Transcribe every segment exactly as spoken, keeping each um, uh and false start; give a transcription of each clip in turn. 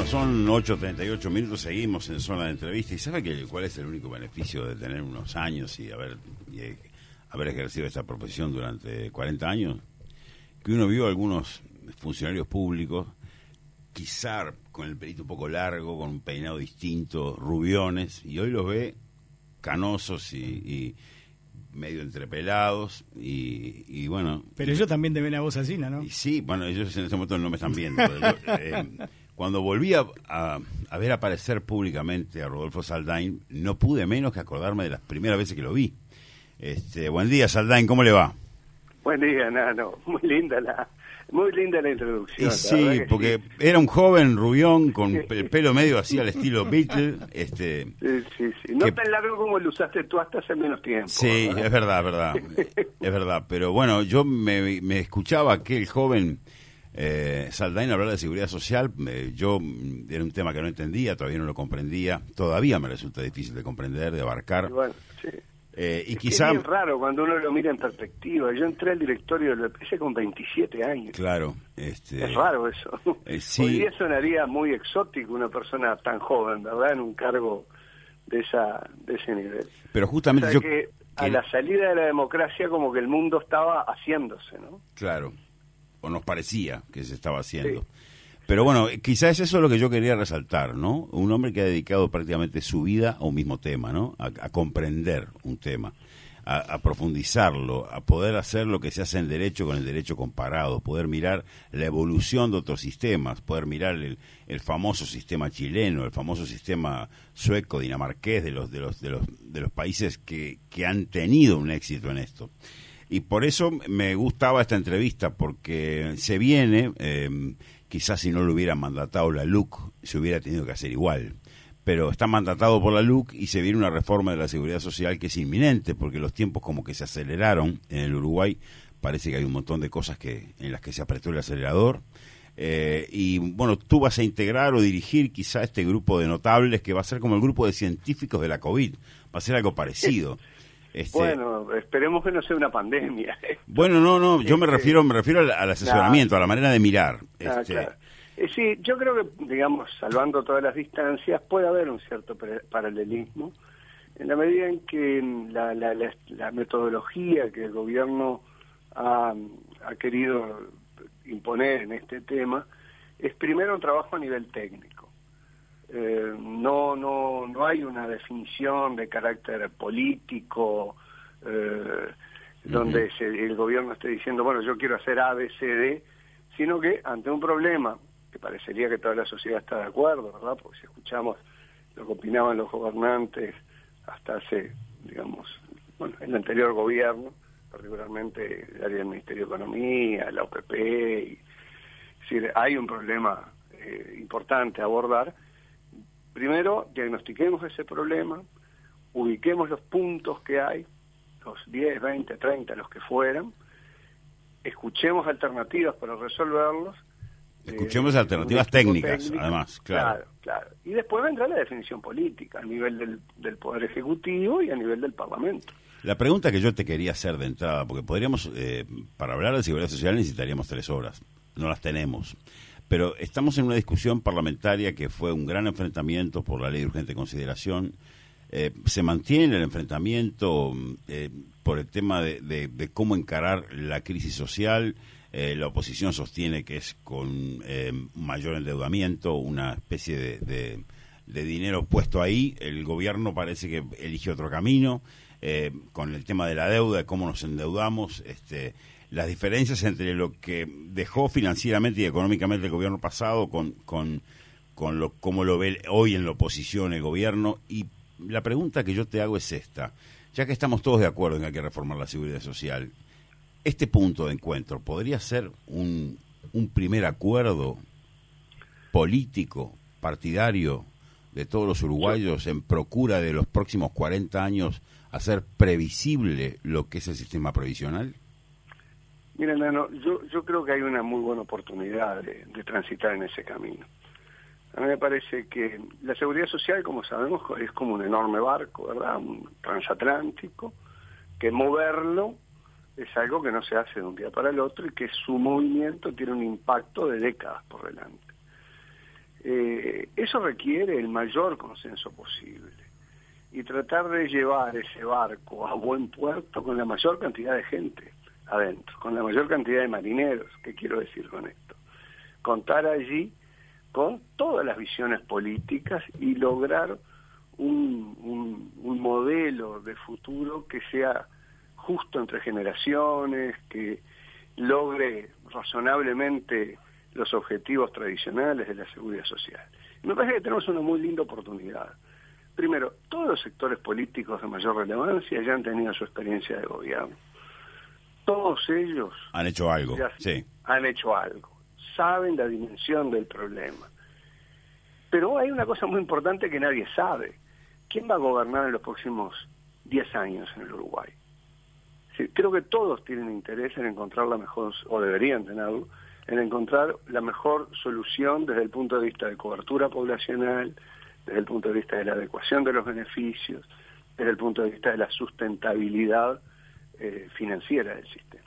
Bueno, son ocho treinta y ocho minutos, seguimos en zona de entrevista. ¿Y sabe que, cuál es el único beneficio de tener unos años y haber, y haber ejercido esta profesión durante cuarenta años? Que uno vio a algunos funcionarios públicos, quizá con el pelito un poco largo, con un peinado distinto, rubiones, y hoy los ve canosos y, y medio entrepelados, y, y bueno... Pero y, ellos también te ven a vos así, ¿no? Y sí, bueno, ellos en este momento no me están viendo. Pero yo, eh, cuando volví a, a, a ver aparecer públicamente a Rodolfo Saldain, no pude menos que acordarme de las primeras veces que lo vi. Este, buen día, Saldain, ¿cómo le va? Buen día, Nano. Muy linda la, muy linda la introducción. Y sí, porque sí. Era un joven rubión con el pelo medio así al estilo Beatle. Este, sí, sí, sí. No que, tan largo como lo usaste tú hasta hace menos tiempo. Sí, ¿verdad? es verdad, verdad. Es verdad. Pero bueno, yo me, me escuchaba aquel joven eh, Saldain hablar de seguridad social. Eh, yo era un tema que no entendía, todavía no lo comprendía. Todavía me resulta difícil de comprender, de abarcar. Y bueno, sí. Eh, y es quizá... es bien raro cuando uno lo mira en perspectiva. Yo entré al directorio del B P S con veintisiete años. Claro. Este... Es raro eso. Eh, sí. Hoy día sonaría muy exótico una persona tan joven, ¿verdad? En un cargo de esa de ese nivel. Pero justamente o sea yo... que a que... la salida de la democracia como que el mundo estaba haciéndose, ¿no? Claro. O nos parecía que se estaba haciendo. Sí. Pero bueno, quizás eso es lo que yo quería resaltar, ¿no? Un hombre que ha dedicado prácticamente su vida a un mismo tema, ¿no? A, a comprender un tema, a, a profundizarlo, a poder hacer lo que se hace en derecho con el derecho comparado, poder mirar la evolución de otros sistemas, poder mirar el, el famoso sistema chileno, el famoso sistema sueco, dinamarqués, de los de los de los de los países que, que han tenido un éxito en esto. Y por eso me gustaba esta entrevista, porque se viene... Eh, quizás si no lo hubiera mandatado la L U C, se hubiera tenido que hacer igual. Pero está mandatado por la L U C y se viene una reforma de la seguridad social que es inminente, porque los tiempos como que se aceleraron en el Uruguay. Parece que hay un montón de cosas que en las que se apretó el acelerador. Eh, y bueno, tú vas a integrar o dirigir quizá este grupo de notables que va a ser como el grupo de científicos de la COVID. Va a ser algo parecido. Este, bueno, esperemos que no sea una pandemia. Bueno, no, no, yo me refiero me refiero al, al asesoramiento, claro, a la manera de mirar. Ah, este, claro. eh, sí, yo creo que, digamos, salvando todas las distancias, puede haber un cierto paralelismo, en la medida en que la, la, la, la metodología que el gobierno ha, ha querido imponer en este tema es primero un trabajo a nivel técnico. Eh, no no no hay una definición de carácter político eh, uh-huh. donde se, el gobierno esté diciendo, bueno, yo quiero hacer A, B, C, D, sino que ante un problema que parecería que toda la sociedad está de acuerdo, ¿verdad? Porque si escuchamos lo que opinaban los gobernantes hasta hace, digamos, bueno, el anterior gobierno, particularmente el área del Ministerio de Economía, la O P P, y, es decir, hay un problema eh, importante a abordar. Primero, diagnostiquemos ese problema, ubiquemos los puntos que hay, los diez, veinte, treinta, los que fueran, escuchemos alternativas para resolverlos. Escuchemos eh, alternativas técnicas, técnico, además, claro. Claro, claro. Y después vendrá la definición política a nivel del, del Poder Ejecutivo y a nivel del Parlamento. La pregunta que yo te quería hacer de entrada, porque podríamos, eh, para hablar de seguridad social necesitaríamos tres horas, no las tenemos. Pero estamos en una discusión parlamentaria que fue un gran enfrentamiento por la ley de urgente consideración. Eh, se mantiene el enfrentamiento eh, por el tema de, de, de cómo encarar la crisis social. Eh, la oposición sostiene que es con eh, mayor endeudamiento, una especie de, de, de dinero puesto ahí. El gobierno parece que elige otro camino. Eh, con el tema de la deuda, de cómo nos endeudamos, este... las diferencias entre lo que dejó financieramente y económicamente el gobierno pasado con, con, con lo, cómo lo ve hoy en la oposición el gobierno. Y la pregunta que yo te hago es esta, ya que estamos todos de acuerdo en que hay que reformar la seguridad social, este punto de encuentro podría ser un, un primer acuerdo político, partidario de todos los uruguayos en procura de los próximos cuarenta años hacer previsible lo que es el sistema previsional. Mira, Nano, yo, yo creo que hay una muy buena oportunidad de, de transitar en ese camino. A mí me parece que la seguridad social, como sabemos, es como un enorme barco, ¿verdad? Un transatlántico, que moverlo es algo que no se hace de un día para el otro y que su movimiento tiene un impacto de décadas por delante. Eh, Eh, eso requiere el mayor consenso posible y tratar de llevar ese barco a buen puerto con la mayor cantidad de gente adentro, con la mayor cantidad de marineros. ¿Qué quiero decir con esto? Contar allí con todas las visiones políticas y lograr un, un, un modelo de futuro que sea justo entre generaciones, que logre razonablemente los objetivos tradicionales de la seguridad social. Y me parece que tenemos una muy linda oportunidad. Primero, todos los sectores políticos de mayor relevancia ya han tenido su experiencia de gobierno. Todos ellos han hecho algo, sí. Han hecho algo. Saben la dimensión del problema. Pero hay una cosa muy importante que nadie sabe. ¿Quién va a gobernar en los próximos diez años en el Uruguay? Sí, creo que todos tienen interés en encontrar la mejor, o deberían tenerlo, en encontrar la mejor solución desde el punto de vista de cobertura poblacional, desde el punto de vista de la adecuación de los beneficios, desde el punto de vista de la sustentabilidad eh, financiera del sistema.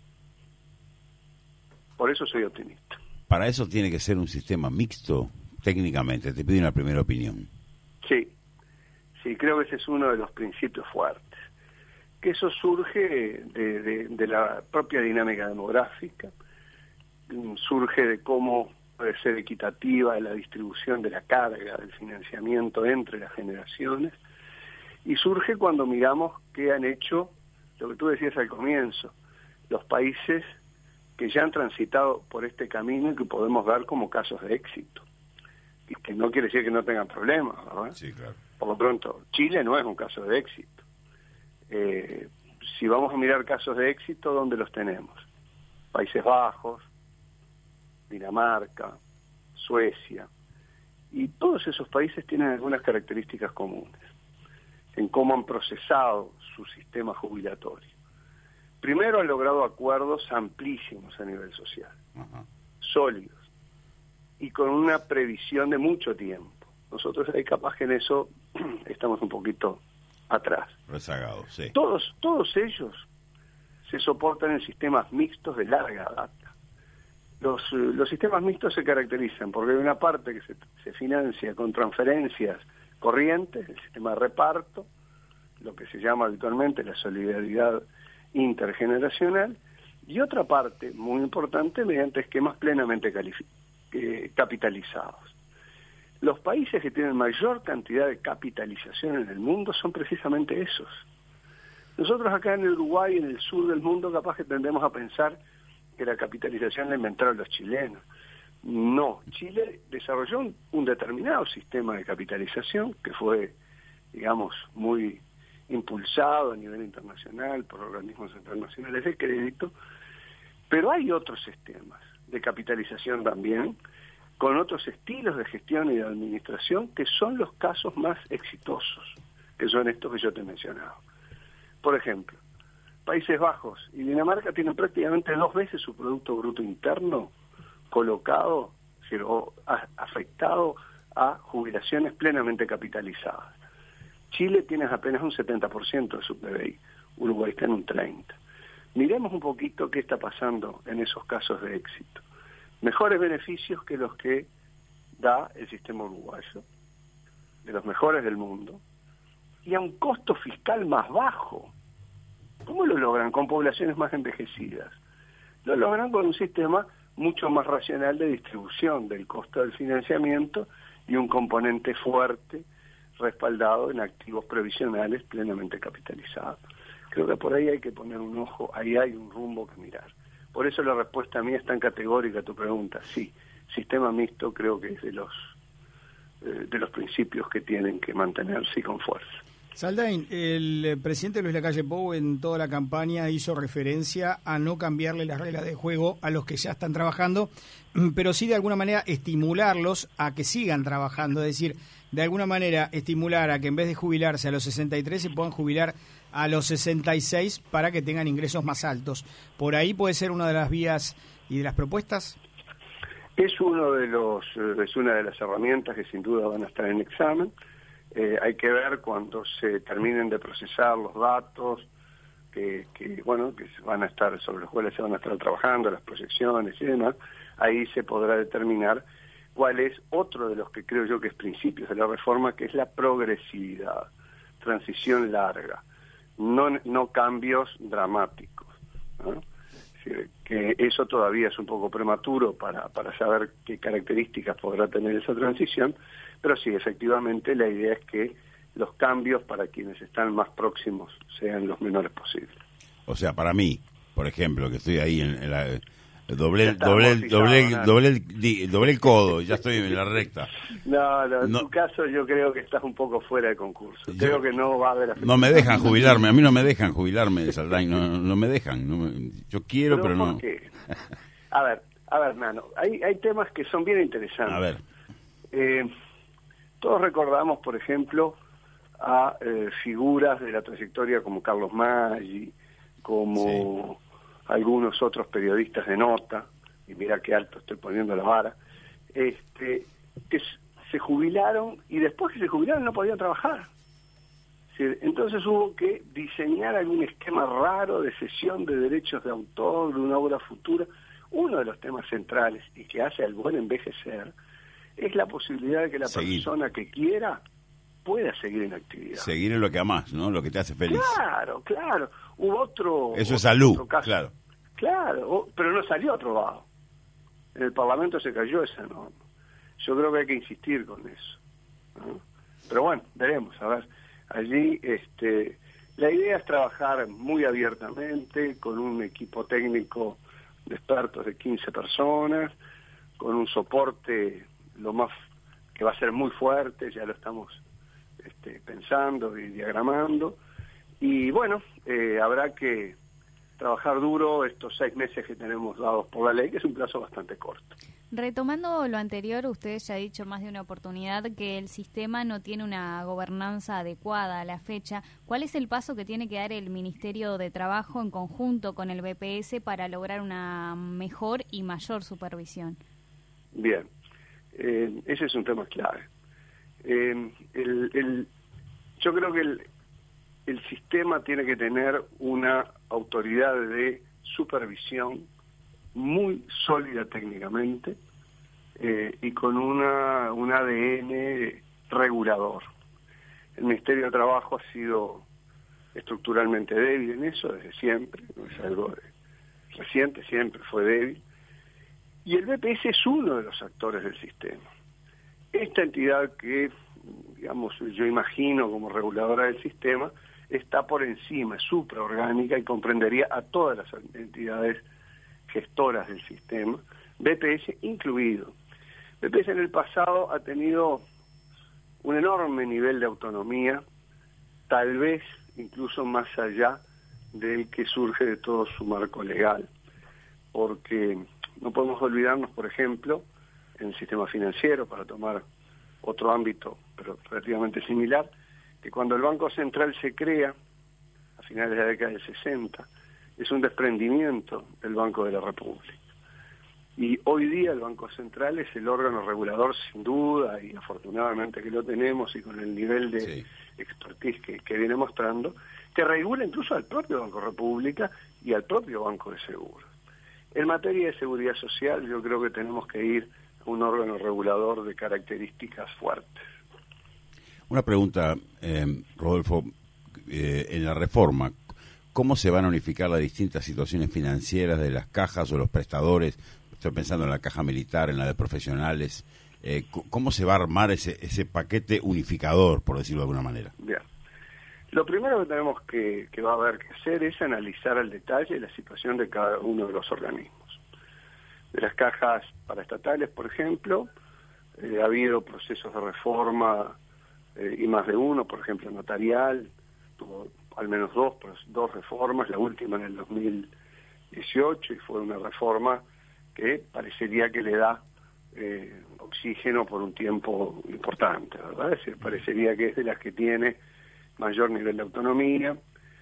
Por eso soy optimista. Para eso tiene que ser un sistema mixto, técnicamente. Te pido una primera opinión. Sí, sí, creo que ese es uno de los principios fuertes. Que eso surge de, de, de la propia dinámica demográfica, surge de cómo puede ser equitativa la distribución de la carga del financiamiento entre las generaciones, y surge cuando miramos qué han hecho, lo que tú decías al comienzo, los países que ya han transitado por este camino y que podemos ver como casos de éxito. Y que no quiere decir que no tengan problemas, ¿verdad? Sí, claro. Por lo pronto, Chile no es un caso de éxito. Eh, si vamos a mirar casos de éxito, ¿dónde los tenemos? Países Bajos, Dinamarca, Suecia, y todos esos países tienen algunas características comunes en cómo han procesado su sistema jubilatorio. Primero, han logrado acuerdos amplísimos a nivel social, uh-huh. sólidos, y con una previsión de mucho tiempo. Nosotros ahí capaz que en eso estamos un poquito atrás. Rezagados, sí. Todos, todos ellos se soportan en sistemas mixtos de larga data. Los, los sistemas mixtos se caracterizan porque hay una parte que se, se financia con transferencias corrientes, el sistema de reparto, lo que se llama habitualmente la solidaridad intergeneracional, y otra parte muy importante mediante esquemas plenamente calific- eh, capitalizados. Los países que tienen mayor cantidad de capitalización en el mundo son precisamente esos. Nosotros acá en el Uruguay, en el sur del mundo, capaz que tendemos a pensar que la capitalización la inventaron los chilenos. No, Chile desarrolló un, un determinado sistema de capitalización que fue, digamos, muy impulsado a nivel internacional por organismos internacionales de crédito, pero hay otros sistemas de capitalización también, con otros estilos de gestión y de administración que son los casos más exitosos, que son estos que yo te he mencionado. Por ejemplo, Países Bajos y Dinamarca tienen prácticamente dos veces su Producto Bruto Interno colocado, o afectado a jubilaciones plenamente capitalizadas. Chile tiene apenas un setenta por ciento de su P B I, Uruguay está en un treinta por ciento. Miremos un poquito qué está pasando en esos casos de éxito. Mejores beneficios que los que da el sistema uruguayo, de los mejores del mundo, y a un costo fiscal más bajo. ¿Cómo lo logran? Con poblaciones más envejecidas. Lo logran con un sistema mucho más racional de distribución del costo del financiamiento y un componente fuerte respaldado en activos previsionales plenamente capitalizados. Creo que por ahí hay que poner un ojo, ahí hay un rumbo que mirar. Por eso la respuesta mía es tan categórica a tu pregunta. Sí, sistema mixto creo que es de los eh, de los principios que tienen que mantenerse y con fuerza. Saldain, el presidente Luis Lacalle Pou en toda la campaña hizo referencia a no cambiarle las reglas de juego a los que ya están trabajando, pero sí de alguna manera estimularlos a que sigan trabajando, es decir, de alguna manera estimular a que en vez de jubilarse a los sesenta y tres se puedan jubilar a los sesenta y seis para que tengan ingresos más altos. ¿Por ahí puede ser una de las vías y de las propuestas? Es uno de los es una de las herramientas que sin duda van a estar en examen. Eh, hay que ver cuando se terminen de procesar los datos que, que bueno que van a estar sobre los cuales se van a estar trabajando, las proyecciones y demás. Ahí se podrá determinar cuál es otro de los que creo yo que es principios de la reforma, que es la progresividad, transición larga, no, no cambios dramáticos, ¿no? Es decir, que eso todavía es un poco prematuro para, para saber qué características podrá tener esa transición, pero sí, efectivamente la idea es que los cambios para quienes están más próximos sean los menores posibles. O sea, para mí, por ejemplo, que estoy ahí en, en la... Doblé, está doblé, doblé, ¿no? doblé, el, doblé el codo, ya estoy en la recta. No, no, en No. tu caso yo creo que estás un poco fuera de concurso. Yo- Creo que no va a haber... No me dejan jubilarme, a mí no me dejan jubilarme, Saldain, no, no me dejan. No me- yo quiero, pero, ¿Por no. qué? A ver, a ver, Nano, hay, hay temas que son bien interesantes. A ver, Eh, todos recordamos, por ejemplo, a eh, figuras de la trayectoria como Carlos Maggi, como algunos otros periodistas de nota, y mira qué alto estoy poniendo la vara, este, que s- se jubilaron y después que se jubilaron no podían trabajar. Sí, entonces hubo que diseñar algún esquema raro de cesión de derechos de autor de una obra futura. Uno de los temas centrales y que hace al buen envejecer es la posibilidad de que la Seguir. persona que quiera pueda seguir en actividad. seguir en lo que amás, ¿no? Lo que te hace feliz. Claro, claro. Hubo otro... Eso es otro salud, caso. claro. Claro, o- pero no salió aprobado. En el Parlamento se cayó esa norma. Yo creo que hay que insistir con eso, ¿no? Pero bueno, veremos, a ver. Allí este, la idea es trabajar muy abiertamente, con un equipo técnico de expertos de quince personas, con un soporte lo más que va a ser muy fuerte, ya lo estamos este, pensando y diagramando. Y bueno, eh, habrá que trabajar duro estos seis meses que tenemos dados por la ley, que es un plazo bastante corto. Retomando lo anterior, usted ya ha dicho más de una oportunidad que el sistema no tiene una gobernanza adecuada a la fecha. ¿Cuál es el paso que tiene que dar el Ministerio de Trabajo en conjunto con el B P S para lograr una mejor y mayor supervisión? Bien, eh, ese es un tema clave. Eh, el, el, yo creo que el, el sistema tiene que tener una autoridad de supervisión muy sólida técnicamente eh, y con una un A D N regulador. El Ministerio de Trabajo ha sido estructuralmente débil en eso desde siempre, no es algo de, reciente, siempre fue débil. Y el B P S es uno de los actores del sistema. Esta entidad que, digamos, yo imagino como reguladora del sistema, está por encima, es supraorgánica y comprendería a todas las entidades gestoras del sistema, B P S incluido. B P S en el pasado ha tenido un enorme nivel de autonomía, tal vez incluso más allá del que surge de todo su marco legal, porque no podemos olvidarnos, por ejemplo, en el sistema financiero, para tomar otro ámbito, pero relativamente similar, que cuando el Banco Central se crea, a finales de la década del sesenta, es un desprendimiento del Banco de la República. Y hoy día el Banco Central es el órgano regulador sin duda, y afortunadamente que lo tenemos, y con el nivel de Sí. expertise que, que viene mostrando, que regula incluso al propio Banco República y al propio Banco de Seguros. En materia de seguridad social, yo creo que tenemos que ir a un órgano regulador de características fuertes. Una pregunta, eh, Rodolfo, eh, en la reforma, ¿cómo se van a unificar las distintas situaciones financieras de las cajas o los prestadores? Estoy pensando en la caja militar, en la de profesionales. Eh, ¿Cómo se va a armar ese, ese paquete unificador, por decirlo de alguna manera? Bien. Lo primero que tenemos que, que va a haber que hacer es analizar al detalle la situación de cada uno de los organismos. De las cajas paraestatales, por ejemplo, eh, ha habido procesos de reforma eh, y más de uno, por ejemplo, notarial, tuvo al menos dos, dos reformas, la última en el dos mil dieciocho, y fue una reforma que parecería que le da eh, oxígeno por un tiempo importante, ¿verdad? Es decir, parecería que es de las que tiene mayor nivel de autonomía,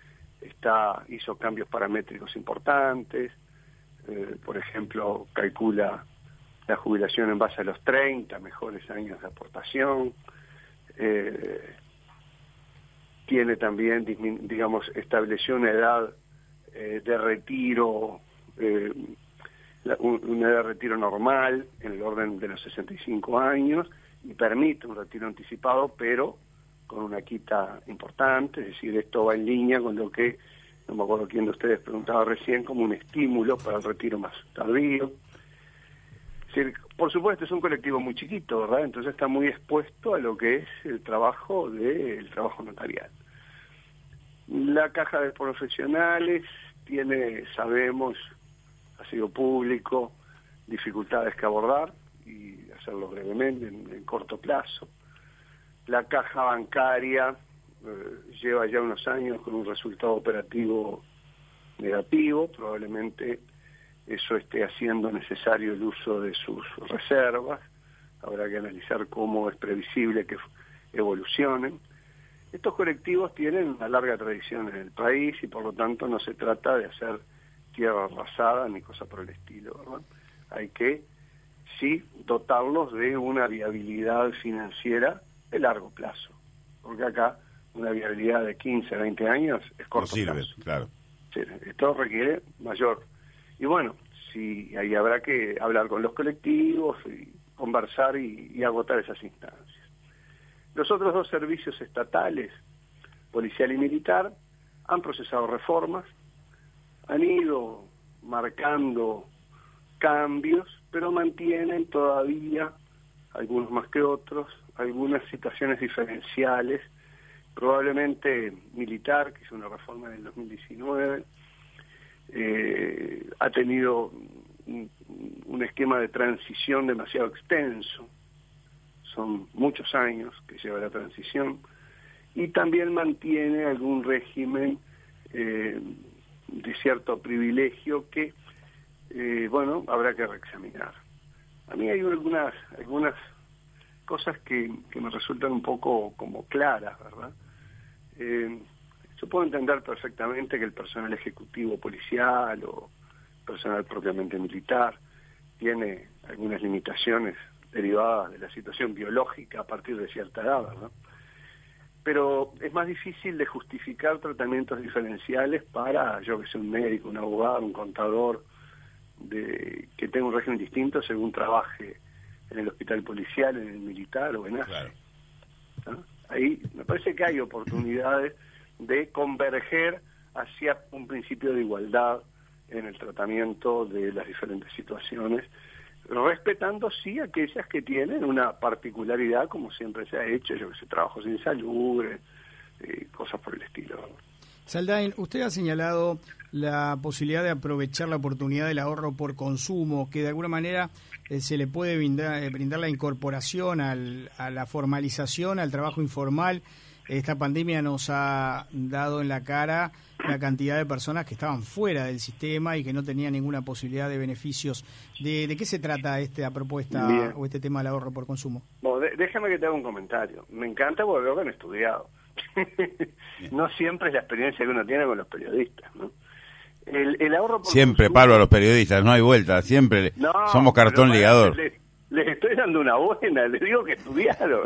está hizo cambios paramétricos importantes, eh, por ejemplo, calcula la jubilación en base a los treinta mejores años de aportación, eh, tiene también, digamos, estableció una edad eh, de retiro eh, la, un, una edad de retiro normal en el orden de los sesenta y cinco años y permite un retiro anticipado, pero con una quita importante, es decir, esto va en línea con lo que, no me acuerdo quién de ustedes preguntaba recién, como un estímulo para el retiro más tardío. Es decir, por supuesto es un colectivo muy chiquito, ¿verdad? Entonces está muy expuesto a lo que es el trabajo del trabajo notarial. La caja de profesionales tiene, sabemos, ha sido público, dificultades que abordar y hacerlo brevemente, en, en corto plazo. La caja bancaria eh, lleva ya unos años con un resultado operativo negativo, probablemente eso esté haciendo necesario el uso de sus reservas, habrá que analizar cómo es previsible que evolucionen. Estos colectivos tienen una larga tradición en el país y por lo tanto no se trata de hacer tierra arrasada ni cosa por el estilo, ¿verdad? Hay que, sí, dotarlos de una viabilidad financiera de largo plazo, porque acá una viabilidad de quince, veinte años es corto no sirve, plazo. Claro. Sí, esto requiere mayor. Y bueno, sí, ahí habrá que hablar con los colectivos y conversar y, y agotar esas instancias. Los otros dos servicios estatales, policial y militar, han procesado reformas, han ido marcando cambios, pero mantienen todavía, algunos más que otros, algunas situaciones diferenciales. Probablemente militar, que hizo una reforma en el dos mil diecinueve, eh, ha tenido un, un esquema de transición demasiado extenso, son muchos años que lleva la transición, y también mantiene algún régimen eh, de cierto privilegio que, eh, bueno, habrá que reexaminar. A mí hay algunas algunas cosas que, que me resultan un poco como claras, ¿verdad? Eh, yo puedo entender perfectamente que el personal ejecutivo policial o personal propiamente militar tiene algunas limitaciones derivadas de la situación biológica a partir de cierta edad, ¿verdad? Pero es más difícil de justificar tratamientos diferenciales para, yo que sé, un médico, un abogado, un contador, de que tenga un régimen distinto según trabaje en el hospital policial, en el militar o en A S E. Claro. ¿No? Ahí me parece que hay oportunidades de converger hacia un principio de igualdad en el tratamiento de las diferentes situaciones, respetando sí aquellas que tienen una particularidad, como siempre se ha hecho, yo que sé, trabajos insalubres, eh, cosas por el estilo. Saldain, usted ha señalado la posibilidad de aprovechar la oportunidad del ahorro por consumo, que de alguna manera eh, se le puede brindar, eh, brindar la incorporación al, a la formalización, al trabajo informal. Esta pandemia nos ha dado en la cara la cantidad de personas que estaban fuera del sistema y que no tenían ninguna posibilidad de beneficios. ¿De, de qué se trata esta propuesta Bien. o este tema del ahorro por consumo? Bueno, de, déjame que te haga un comentario. Me encanta porque veo que han estudiado. No siempre es la experiencia que uno tiene con los periodistas, ¿no? El, el ahorro por siempre consumo, palo a los periodistas, no hay vuelta, siempre no, somos cartón ligador. Les, les estoy dando una buena, les digo que estudiaron.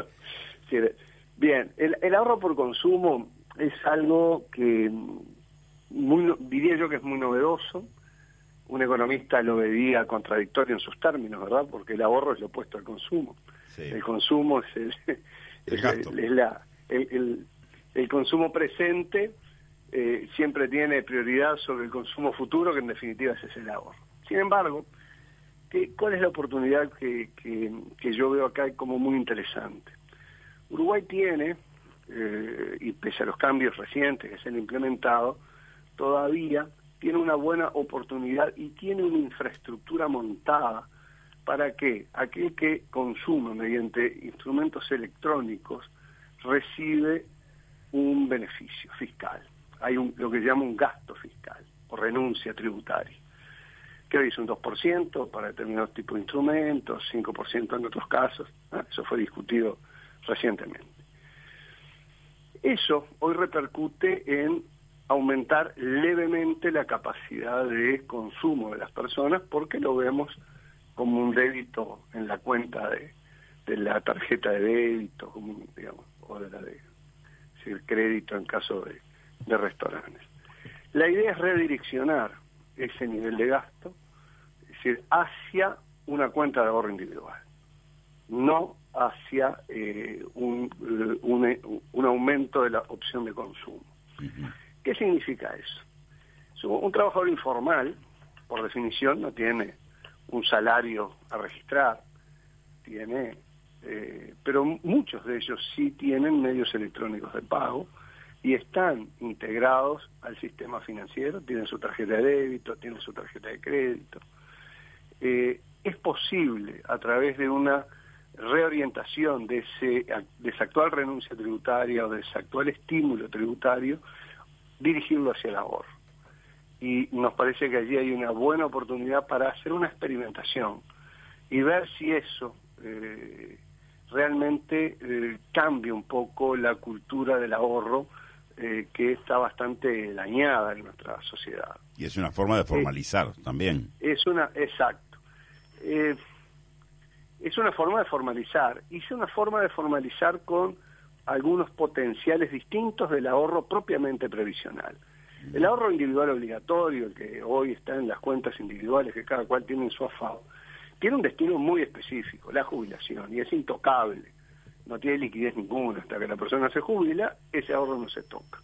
Bien, el, el ahorro por consumo es algo que muy, diría yo que es muy novedoso. Un economista lo veía contradictorio en sus términos, ¿verdad? Porque el ahorro es lo opuesto al consumo. Sí. El consumo es el, el es, gasto. es la el, el, el consumo presente eh, siempre tiene prioridad sobre el consumo futuro, que en definitiva ese es el ahorro. Sin embargo, ¿qué, ¿cuál es la oportunidad que, que, que yo veo acá como muy interesante? Uruguay tiene, eh, y pese a los cambios recientes que se han implementado, todavía tiene una buena oportunidad y tiene una infraestructura montada para que aquel que consume mediante instrumentos electrónicos recibe un beneficio fiscal. Hay un, lo que se llama un gasto fiscal o renuncia tributaria, que hoy es un dos por ciento para determinados tipos de instrumentos, cinco por ciento en otros casos. ¿eh? Eso fue discutido recientemente. Eso hoy repercute en aumentar levemente la capacidad de consumo de las personas, porque lo vemos como un débito en la cuenta de, de la tarjeta de débito, como, digamos, o de la de es decir, crédito en caso de, de restaurantes. La idea es redireccionar ese nivel de gasto, es decir, hacia una cuenta de ahorro individual, no hacia eh, un, un, un aumento de la opción de consumo. Uh-huh. ¿Qué significa eso? Un trabajador informal, por definición, no tiene un salario a registrar, tiene, eh, pero muchos de ellos sí tienen medios electrónicos de pago y están integrados al sistema financiero, tienen su tarjeta de débito, tienen su tarjeta de crédito. Eh, es posible, a través de una reorientación de, ese, de esa actual renuncia tributaria o de ese actual estímulo tributario, dirigirlo hacia el ahorro. Y nos parece que allí hay una buena oportunidad para hacer una experimentación y ver si eso eh, realmente eh, cambia un poco la cultura del ahorro, eh, que está bastante dañada en nuestra sociedad. Y es una forma de formalizar eh, también. Es una, exacto. Eh, es una forma de formalizar, y es una forma de formalizar con algunos potenciales distintos del ahorro propiamente previsional. El ahorro individual obligatorio, que hoy está en las cuentas individuales que cada cual tiene en su AFAO, tiene un destino muy específico, la jubilación, y es intocable. No tiene liquidez ninguna. Hasta que la persona se jubila, ese ahorro no se toca.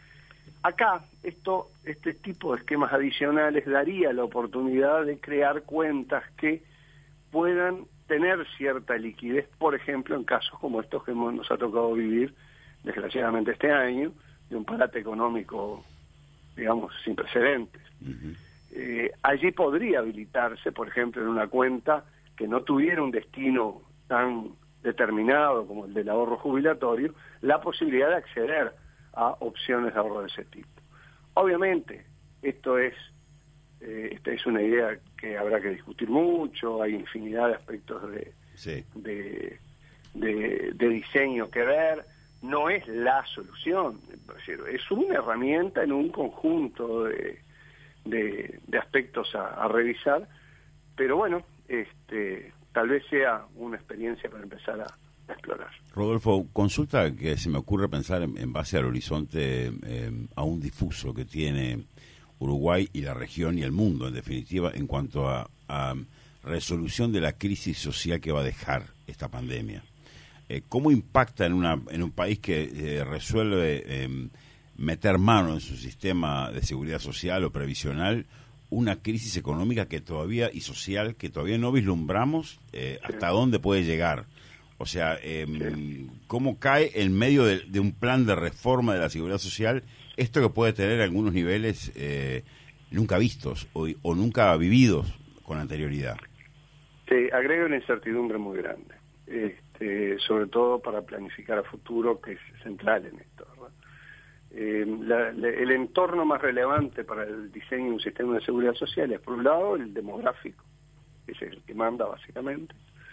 Acá, esto, este tipo de esquemas adicionales daría la oportunidad de crear cuentas que puedan tener cierta liquidez, por ejemplo, en casos como estos que hemos, nos ha tocado vivir, desgraciadamente este año, de un parate económico, digamos, sin precedentes. Uh-huh. Eh, allí podría habilitarse, por ejemplo, en una cuenta que no tuviera un destino tan determinado como el del ahorro jubilatorio, la posibilidad de acceder a opciones de ahorro de ese tipo. Obviamente, esto es, eh, esta es una idea que habrá que discutir mucho, hay infinidad de aspectos de, sí. de, de, de diseño que ver. No es la solución, es una herramienta en un conjunto de, de, de aspectos a, a revisar, pero bueno, este, tal vez sea una experiencia para empezar a, a explorar. Rodolfo, consulta que se me ocurre pensar en, en base al horizonte eh, aún difuso que tiene Uruguay y la región y el mundo, en definitiva, en cuanto a, a resolución de la crisis social que va a dejar esta pandemia. Eh, ¿Cómo impacta en, una, en un país que eh, resuelve eh, meter mano en su sistema de seguridad social o previsional una crisis económica que todavía y social que todavía no vislumbramos eh, sí. hasta dónde puede llegar? O sea, eh, sí. ¿cómo cae en medio de, de un plan de reforma de la seguridad social esto que puede tener algunos niveles eh, nunca vistos o, o nunca vividos con anterioridad? Sí, agrega una incertidumbre muy grande. Este, sobre todo para planificar a futuro, que es central en esto, ¿verdad? Eh, la, la, el entorno más relevante para el diseño de un sistema de seguridad social es, por un lado, el demográfico, que es el que manda básicamente,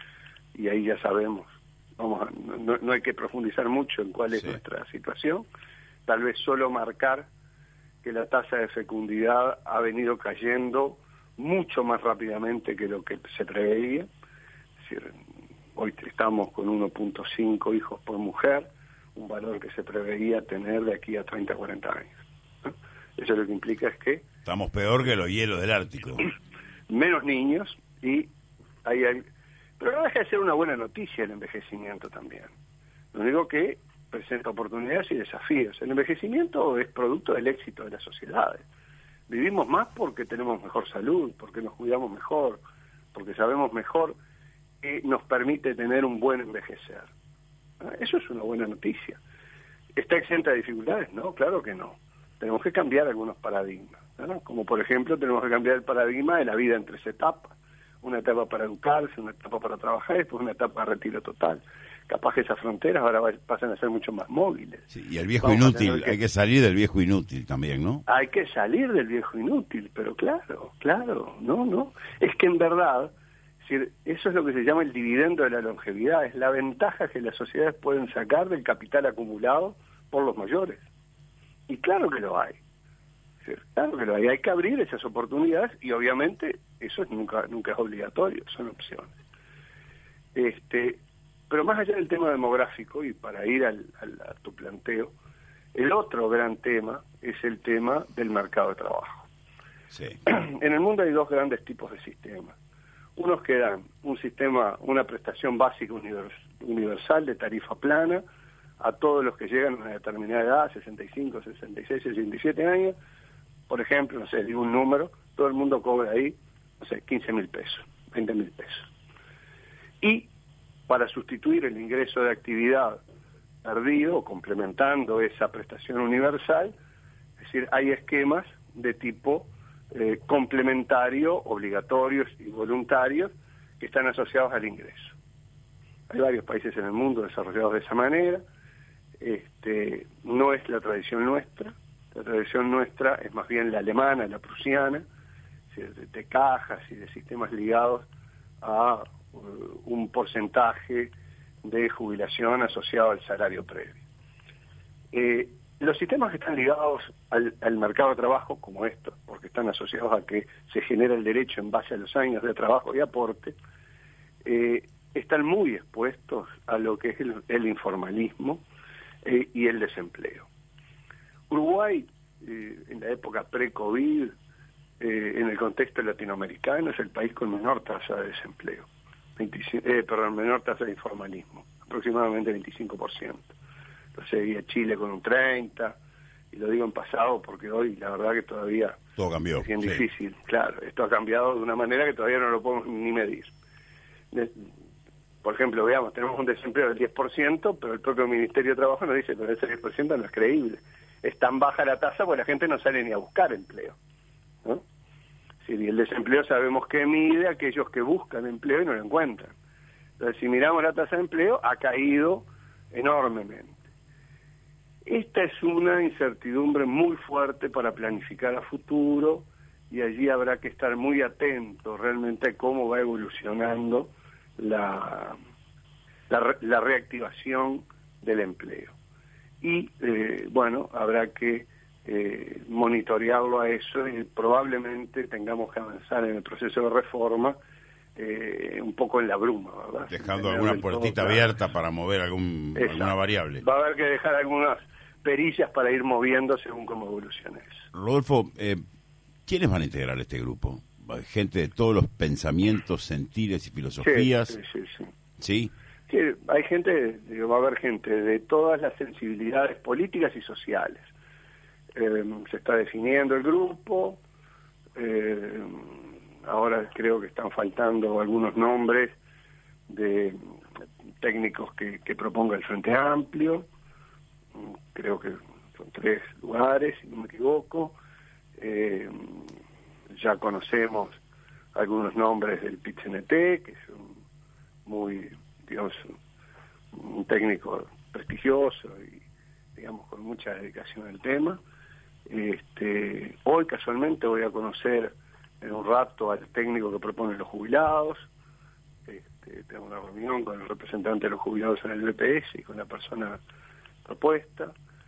y ahí ya sabemos, vamos a, no, no hay que profundizar mucho en cuál es sí. nuestra situación, tal vez solo marcar que la tasa de fecundidad ha venido cayendo mucho más rápidamente que lo que se preveía, es decir, hoy estamos con uno punto cinco hijos por mujer, un valor que se preveía tener de aquí a treinta, cuarenta años. ¿No? Eso lo que implica es que... Estamos peor que los hielos del Ártico. Menos niños y hay... Pero no deja de ser una buena noticia el envejecimiento también. Lo único que presenta oportunidades y desafíos. El envejecimiento es producto del éxito de las sociedades. Vivimos más porque tenemos mejor salud, porque nos cuidamos mejor, porque sabemos mejor que nos permite tener un buen envejecer. Eso es una buena noticia. ¿Está exenta de dificultades? No, claro que no. Tenemos que cambiar algunos paradigmas, ¿no? Como por ejemplo tenemos que cambiar el paradigma de la vida en tres etapas. Una etapa para educarse, una etapa para trabajar, y después una etapa de retiro total. Capaz que esas fronteras ahora pasan a ser mucho más móviles. Sí, y el viejo Vamos inútil, que... hay que salir del viejo inútil también, ¿no? Hay que salir del viejo inútil, pero claro, claro, no, no. Es que en verdad, eso es lo que se llama el dividendo de la longevidad, es la ventaja que las sociedades pueden sacar del capital acumulado por los mayores. Y claro que lo hay. Claro que lo hay, hay que abrir esas oportunidades y obviamente eso es nunca nunca es obligatorio, son opciones. Este, pero más allá del tema demográfico, y para ir al, al, a tu planteo, el otro gran tema es el tema del mercado de trabajo. Sí. En el mundo hay dos grandes tipos de sistemas. Unos que dan un sistema, una prestación básica universal de tarifa plana a todos los que llegan a una determinada edad, sesenta y cinco, sesenta y seis, sesenta y siete años. Por ejemplo, no sé, digo un número, todo el mundo cobra ahí, no sé, quince mil pesos, veinte mil pesos. Y para sustituir el ingreso de actividad perdido, complementando esa prestación universal, es decir, hay esquemas de tipo eh, complementario, obligatorios y voluntarios que están asociados al ingreso. Hay varios países en el mundo desarrollados de esa manera. Este, no es la tradición nuestra, la tradición nuestra es más bien la alemana, la prusiana, de, de cajas y de sistemas ligados a uh, un porcentaje de jubilación asociado al salario previo. Eh, los sistemas que están ligados al, al mercado de trabajo, como estos, porque están asociados a que se genera el derecho en base a los años de trabajo y aporte, eh, están muy expuestos a lo que es el, el informalismo eh, y el desempleo. Uruguay, eh, en la época pre-COVID, eh, en el contexto latinoamericano, es el país con menor tasa de desempleo, veinticinco, eh, perdón, menor tasa de informalismo, aproximadamente veinticinco por ciento. Lo seguía Chile con un treinta por ciento, y lo digo en pasado porque hoy la verdad que todavía todo cambió, es bien sí. difícil. Claro, esto ha cambiado de una manera que todavía no lo podemos ni medir. De, por ejemplo, veamos, tenemos un desempleo del diez por ciento, pero el propio Ministerio de Trabajo nos dice que ese diez por ciento no es creíble. Es tan baja la tasa porque la gente no sale ni a buscar empleo, ¿no? Si el desempleo sabemos que mide a aquellos que buscan empleo y no lo encuentran. Entonces, si miramos la tasa de empleo, ha caído enormemente. Esta es una incertidumbre muy fuerte para planificar a futuro, y allí habrá que estar muy atento realmente a cómo va evolucionando la, la, la reactivación del empleo. Y, eh, bueno, habrá que eh, monitorearlo a eso, y probablemente tengamos que avanzar en el proceso de reforma eh, un poco en la bruma, ¿verdad? Dejando alguna puertita todo, abierta claro, para mover algún, alguna variable. Va a haber que dejar algunas perillas para ir moviendo según cómo evolucione eso. Rodolfo, eh, ¿quiénes van a integrar este grupo? Gente de todos los pensamientos, sentires y filosofías. Sí, sí, sí. ¿Sí? Sí, hay gente, digo, va a haber gente de todas las sensibilidades políticas y sociales. Eh, se está definiendo el grupo, eh, ahora creo que están faltando algunos nombres de técnicos que, que proponga el Frente Amplio, creo que son tres lugares, si no me equivoco. Eh, ya conocemos algunos nombres del P I T C N T, que es un muy, digamos, un técnico prestigioso y, digamos, con mucha dedicación al tema. Este, hoy casualmente voy a conocer en un rato al técnico que propone los jubilados. Este, tengo una reunión con el representante de los jubilados en el B P S y con la persona propuesta.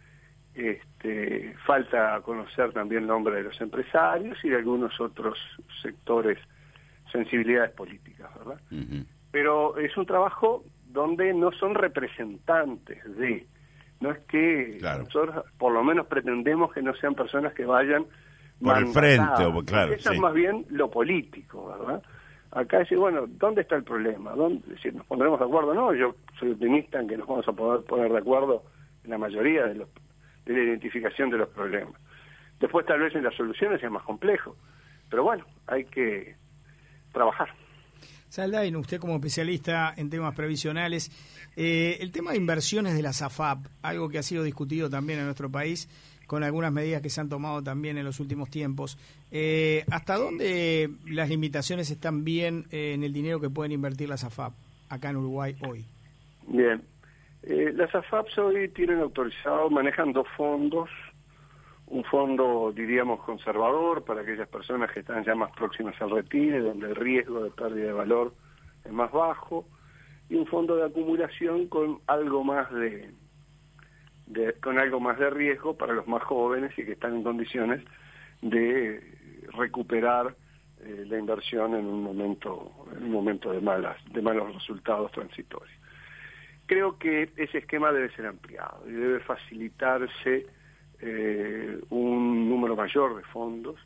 Este, falta conocer también el nombre de los empresarios y de algunos otros sectores, sensibilidades políticas, ¿verdad? Uh-huh. Pero es un trabajo donde no son representantes de, no es que claro, nosotros por lo menos pretendemos que no sean personas que vayan por el frente, o claro, eso sí. es más bien lo político, ¿verdad? Acá decir, bueno, ¿dónde está el problema? ¿Dónde? Es decir, ¿nos pondremos de acuerdo? No, yo soy optimista en que nos vamos a poder poner de acuerdo en la mayoría de los de la identificación de los problemas. Después tal vez en las soluciones sea más complejo, pero bueno, hay que trabajar. Saldain, usted como especialista en temas previsionales, eh, el tema de inversiones de la SAFAP, algo que ha sido discutido también en nuestro país, con algunas medidas que se han tomado también en los últimos tiempos. Eh, ¿Hasta dónde las limitaciones están bien eh, en el dinero que pueden invertir la SAFAP acá en Uruguay hoy? Bien. Eh, las AFAPs hoy tienen autorizado, manejan dos fondos, un fondo, diríamos, conservador para aquellas personas que están ya más próximas al retiro, donde el riesgo de pérdida de valor es más bajo, y un fondo de acumulación con algo más de, de con algo más de riesgo para los más jóvenes y que están en condiciones de recuperar eh, la inversión en un momento, en un momento de malas, de malos resultados transitorios. Creo que ese esquema debe ser ampliado y debe facilitarse eh, un número mayor de fondos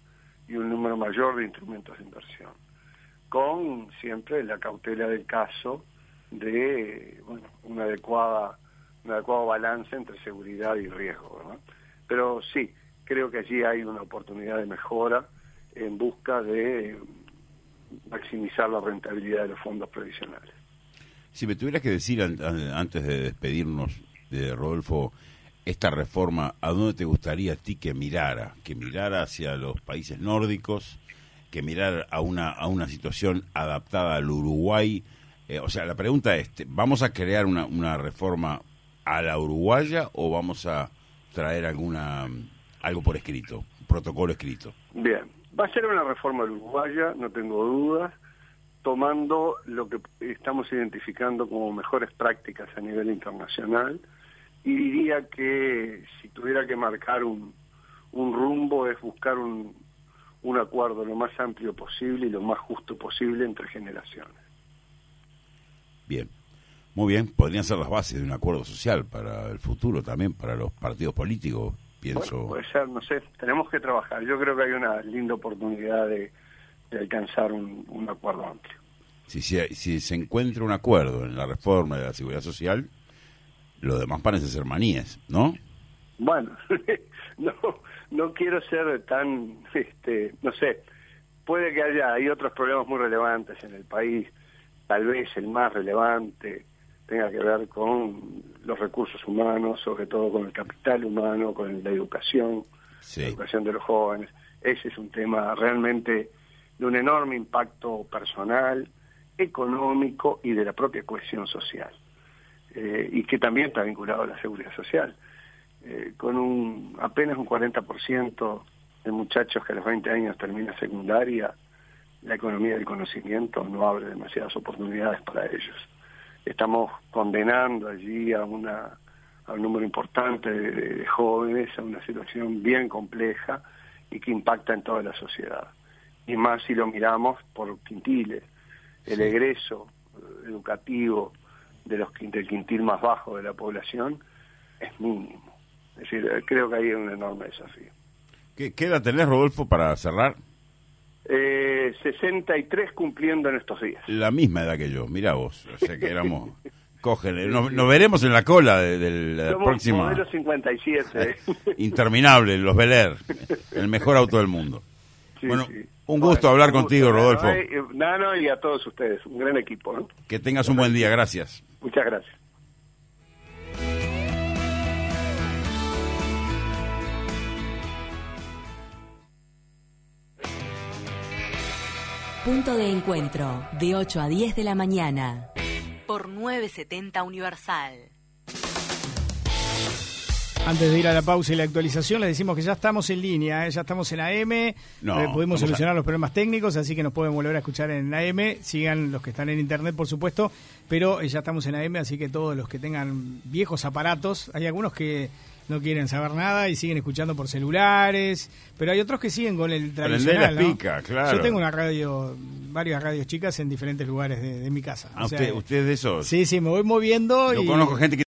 y un número mayor de instrumentos de inversión, con siempre la cautela del caso de bueno una adecuada un adecuado balance entre seguridad y riesgo, ¿verdad? Pero sí, creo que allí hay una oportunidad de mejora en busca de maximizar la rentabilidad de los fondos previsionales. Si me tuvieras que decir an- an- antes de despedirnos de Rodolfo, esta reforma, ¿a dónde te gustaría a ti que mirara? Que mirara hacia los países nórdicos, que mirara a una a una situación adaptada al Uruguay. Eh, o sea, la pregunta es, ¿vamos a crear una, una reforma a la uruguaya o vamos a traer alguna algo por escrito, un protocolo escrito? Bien, va a ser una reforma uruguaya, no tengo dudas, tomando lo que estamos identificando como mejores prácticas a nivel internacional, y diría que si tuviera que marcar un, un rumbo es buscar un, un acuerdo lo más amplio posible y lo más justo posible entre generaciones. Bien, muy bien, podrían ser las bases de un acuerdo social para el futuro también, para los partidos políticos, pienso. Bueno, puede ser, no sé, tenemos que trabajar. Yo creo que hay una linda oportunidad de, de alcanzar un, un acuerdo amplio. Si, si, si se encuentra un acuerdo en la reforma de la seguridad social, lo demás parece ser maníes, ¿no? Bueno, no no quiero ser tan, este, no sé, puede que haya, hay otros problemas muy relevantes en el país, tal vez el más relevante tenga que ver con los recursos humanos, sobre todo con el capital humano, con la educación, Sí. la educación de los jóvenes. Ese es un tema realmente de un enorme impacto personal, económico y de la propia cohesión social, eh, y que también está vinculado a la seguridad social. Eh, con un apenas un cuarenta por ciento de muchachos que a los veinte años termina secundaria, la economía del conocimiento no abre demasiadas oportunidades para ellos. Estamos condenando allí a una a un número importante de, de, de jóvenes a una situación bien compleja y que impacta en toda la sociedad. Y más si lo miramos por quintiles. El Sí. egreso educativo de los del quintil más bajo de la población es mínimo. Es decir, creo que ahí hay un enorme desafío. ¿Qué, qué edad tenés, Rodolfo, para cerrar? Eh, sesenta y tres cumpliendo en estos días. La misma edad que yo, mirá vos, o sea que éramos... Cógele, nos, nos veremos en la cola de, de la Somos próxima... modelo cincuenta y siete. Interminable, los Bel Air, el mejor auto del mundo. Sí, bueno, sí. un gusto Bueno, hablar un gusto, contigo, Rodolfo. Nano, eh, Nano, y a todos ustedes, un gran equipo, ¿no? Que tengas un buen día, gracias. Muchas gracias. Punto de encuentro, de ocho a diez de la mañana, por nueve setenta Universal. Antes de ir a la pausa y la actualización, les decimos que ya estamos en línea, ¿eh? Ya estamos en A M, No, eh, pudimos solucionar a... los problemas técnicos, así que nos pueden volver a escuchar en A M, sigan los que están en internet, por supuesto, pero eh, ya estamos en A M, así que todos los que tengan viejos aparatos, hay algunos que no quieren saber nada y siguen escuchando por celulares, pero hay otros que siguen con el tradicional, la ¿no? pica, claro. Yo tengo una radio, varias radios chicas en diferentes lugares de, de mi casa. Ah, o sea, usted, usted es de esos. Sí, sí, me voy moviendo. Yo y conozco gente que